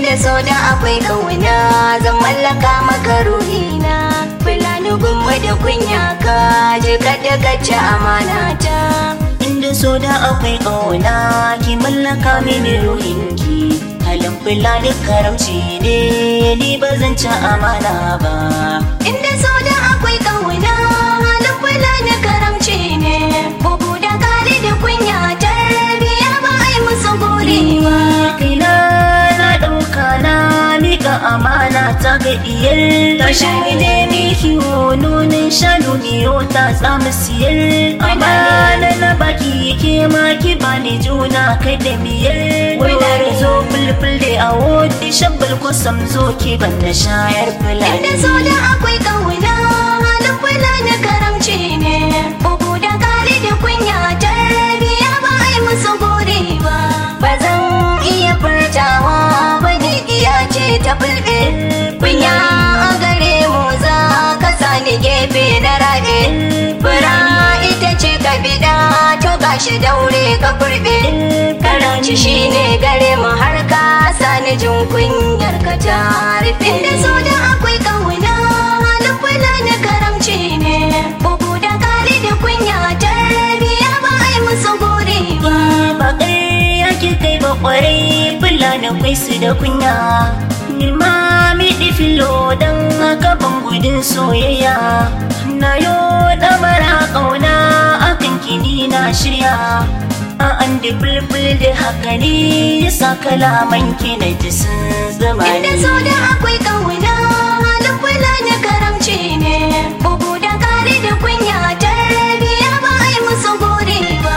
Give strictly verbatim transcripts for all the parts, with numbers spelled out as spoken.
inda so da akwai kauna zan mallaka maka ruhina. Fulani gumma da kunya ka je ka daga ci amana ta. Inda so da akwai kauna ki mallaka mini ruhinki. Halin Fulani karamci ne ni ba zan ci amana ba. Inda so da akwai kauna halin Fulani karamci ne. Bugu da kare da kunya tarbiya ba ai musu gori ba. Kaina na ɗauka na miƙa amana ta ga iyar tashin gide mi kiwo nunin shanu miyo ta samu siyar. Amana na baki ke ma ki bani juna kai da miyar. Wai zo fulful da awo da shabbal kusam zo ki ban na shayar Fulani. Inda so da akwai kauna halin Fulani karamci ne. Bugu da kare da kunya tarbiya ba ai musu gori ba. Ba zan iya furtawa ba ne iya ce ta fulbe. Kunya a gare mu za ka sani gefe na raɗe. Fura ita ce ka biɗa to gashi daure ka kurɓe. Karanci shine gare mu har ka sani jin kunyar ka ta rufe. Inda so da akwai kauna halin Fulani karamci ne. Bugu da kare da kunya tarbiya ba ai musu gori ba. Ba ƙarya ki kai ba ƙwarai Fulani kwai su da kunya. Ni ma miɗi filo don haka ban gudun soyayya. Na yo ɗamara ƙauna akan kini na shirya. An da bulbul da haka ne ya sa kalaman ki na ji sun zama ni. Inda so da akwai kauna halin Fulani karamci ne. Bugu da kare da kunya tarbiya ba ai musu gori ba.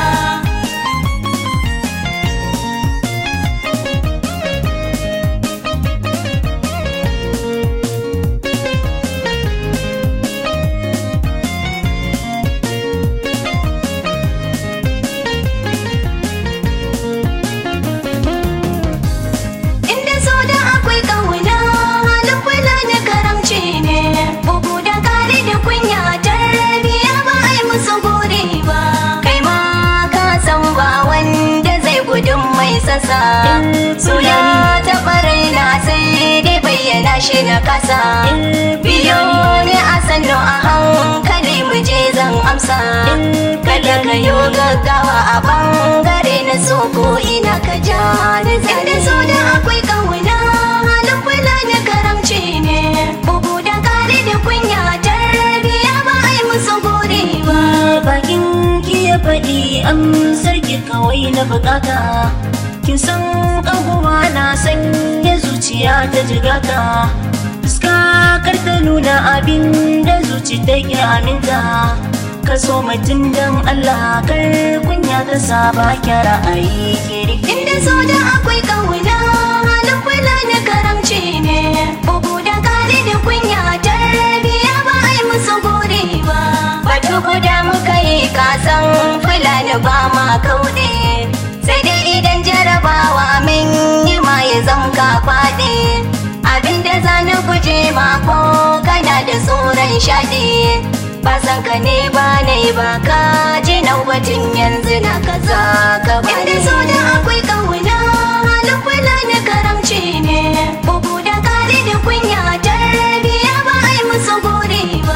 Inda so da akwai kauna halin Fulani karamci ne. Bugu da kare da kunya tarbiya ba ai musu gori ba. Kai ma ka san ba wanda zai gudun mai sasa. Suna taɓa raina sai dai bayyana shi na kasa. Biyo ne a sannu a hankali mu je zan amsa. Kada ka yo gaggawa a bangare na so ko ina ka ja ni zai. Inda so da akwai kauna halin Fulani karamci ne. Bugu da kare da kunya tarbiya ba ai musu gori ba. Bakin ki ya faɗi amsar ki kawai na bukata. Kin san ƙaguwa na sanya zuciya ta jigata. Fuska kar ta nuna abin da zuci ta ki aminta. Ka so mutum don Allah kar kunya ta saba kyara ayi kiri. Inda so da akwai kauna halin Fulani karamci ne. Bugu da kare da kunya tarbiya ba ai musu gori ba. Batu guda muka yi kasan Fulani ba ma kauɗe. Sai dai idan jarabawa min yi ma ya zamka faɗi. Abinda za ni guje ma ko kana da tsoron shaɗi. Ba san ka ne ba na yi ba ka ji naubatin yanzu na kaza ka ba. Inda so da akwai kauna halin Fulani karamci ne. Bugu da kare da kunya tarbiya ba ai musu gori ba.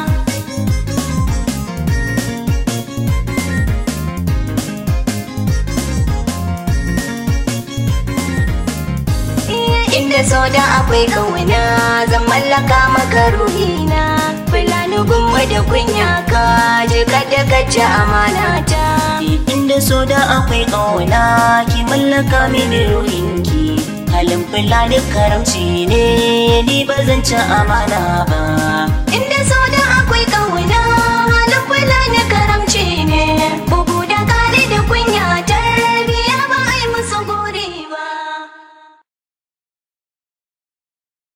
Inda so da akwai kauna zan mallaka maka ruhina. Fulani gumma da kunya ka je ka daga ci amana ta. Inda so da akwai ƙauna ki mallaka mini ruhinki. Halin Fulani karamci ne ni ba zan ci amana ba.